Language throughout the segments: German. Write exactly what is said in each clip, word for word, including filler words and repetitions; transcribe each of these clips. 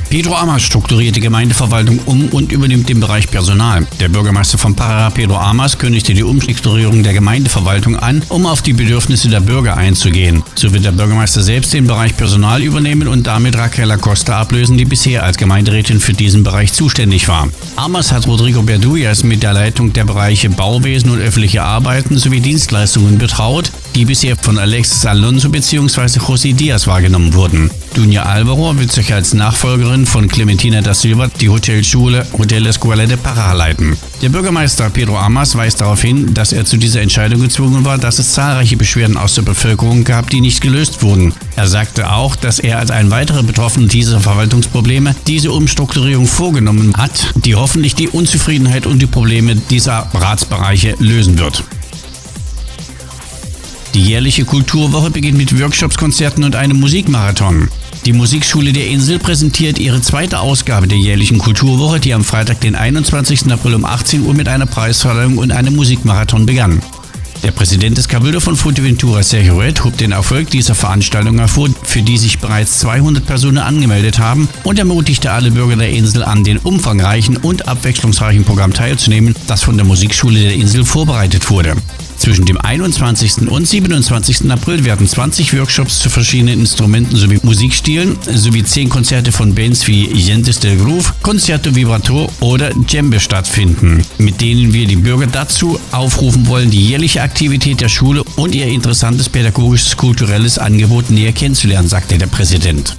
Pedro Amas strukturiert die Gemeindeverwaltung um und übernimmt den Bereich Personal. Der Bürgermeister von Pará, Pedro Amas, kündigte die Umstrukturierung der Gemeindeverwaltung an, um auf die Bedürfnisse der Bürger einzugehen. So wird der Bürgermeister selbst den Bereich Personal übernehmen und damit Raquel Acosta ablösen, die bisher als Gemeinderätin für diesen Bereich zuständig war. Amas hat Rodrigo Berduyas mit der Leitung der Bereiche Bauwesen und öffentliche Arbeiten sowie Dienstleistungen betraut, die bisher von Alexis Alonso bzw. José Díaz wahrgenommen wurden. Dunia Alvaro wird sich als Nachfolgerin von Clementina da Silva die Hotelschule Hotel Escuela de Pará leiten. Der Bürgermeister Pedro Amas weist darauf hin, dass er zu dieser Entscheidung gezwungen war, dass es zahlreiche Beschwerden aus der Bevölkerung gab, die nicht gelöst wurden. Er sagte auch, dass er als ein weiterer Betroffener dieser Verwaltungsprobleme diese Umstrukturierung vorgenommen hat, die hoffentlich die Unzufriedenheit und die Probleme dieser Ratsbereiche lösen wird. Die jährliche Kulturwoche beginnt mit Workshops, Konzerten und einem Musikmarathon. Die Musikschule der Insel präsentiert ihre zweite Ausgabe der jährlichen Kulturwoche, die am Freitag, den einundzwanzigsten April um achtzehn Uhr mit einer Preisverleihung und einem Musikmarathon begann. Der Präsident des Cabildo von Fuerteventura, Sergio Rued, hob den Erfolg dieser Veranstaltung hervor, für die sich bereits zweihundert Personen angemeldet haben, und ermutigte alle Bürger der Insel, an den umfangreichen und abwechslungsreichen Programm teilzunehmen, das von der Musikschule der Insel vorbereitet wurde. Zwischen dem einundzwanzigsten und siebenundzwanzigsten April werden zwanzig Workshops zu verschiedenen Instrumenten sowie Musikstilen sowie zehn Konzerte von Bands wie Gentes del Groove, Concerto Vibrato oder Djembe stattfinden, mit denen wir die Bürger dazu aufrufen wollen, die jährliche Aktivität der Schule und ihr interessantes pädagogisches, kulturelles Angebot näher kennenzulernen, sagte der Präsident.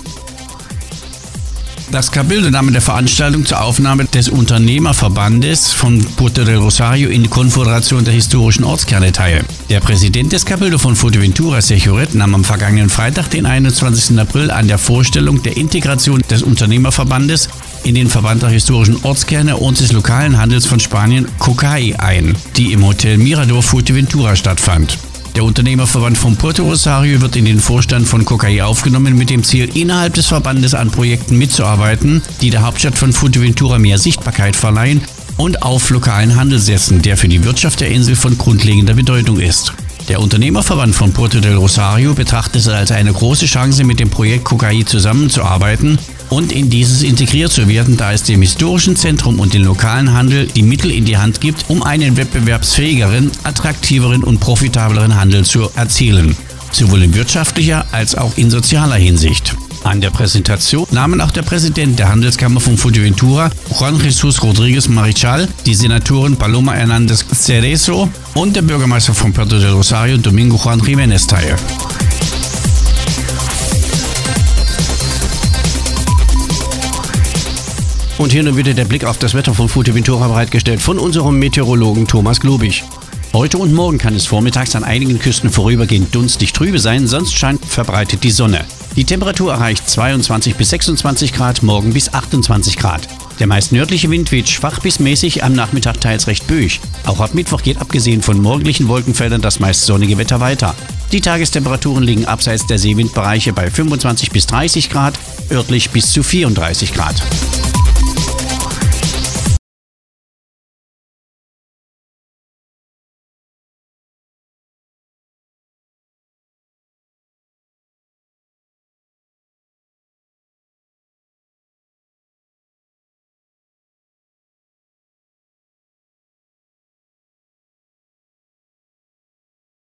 Das Cabildo nahm in der Veranstaltung zur Aufnahme des Unternehmerverbandes von Puerto del Rosario in die Konföderation der historischen Ortskerne teil. Der Präsident des Cabildo von Fuerteventura, Sergio Rued, nahm am vergangenen Freitag, den einundzwanzigsten April, an der Vorstellung der Integration des Unternehmerverbandes in den Verband der historischen Ortskerne und des lokalen Handels von Spanien Cocai ein, die im Hotel Mirador Fuerteventura stattfand. Der Unternehmerverband von Puerto Rosario wird in den Vorstand von Cocai aufgenommen, mit dem Ziel, innerhalb des Verbandes an Projekten mitzuarbeiten, die der Hauptstadt von Fuerteventura mehr Sichtbarkeit verleihen und auf lokalen Handel setzen, der für die Wirtschaft der Insel von grundlegender Bedeutung ist. Der Unternehmerverband von Puerto del Rosario betrachtet es als eine große Chance, mit dem Projekt Cocai zusammenzuarbeiten und in dieses integriert zu werden, da es dem historischen Zentrum und dem lokalen Handel die Mittel in die Hand gibt, um einen wettbewerbsfähigeren, attraktiveren und profitableren Handel zu erzielen, sowohl in wirtschaftlicher als auch in sozialer Hinsicht. An der Präsentation nahmen auch der Präsident der Handelskammer von Fuerteventura, Juan Jesús Rodríguez Marichal, die Senatorin Paloma Hernández Cerezo und der Bürgermeister von Puerto del Rosario, Domingo Juan Jiménez, teil. Und hier nun wieder der Blick auf das Wetter von Fuerteventura, bereitgestellt von unserem Meteorologen Thomas Globig. Heute und morgen kann es vormittags an einigen Küsten vorübergehend dunstig trübe sein, sonst scheint verbreitet die Sonne. Die Temperatur erreicht zweiundzwanzig bis sechsundzwanzig Grad, morgen bis achtundzwanzig Grad. Der meist nördliche Wind weht schwach bis mäßig, am Nachmittag teils recht böig. Auch ab Mittwoch geht abgesehen von morgendlichen Wolkenfeldern das meist sonnige Wetter weiter. Die Tagestemperaturen liegen abseits der Seewindbereiche bei fünfundzwanzig bis dreißig Grad, örtlich bis zu vierunddreißig Grad.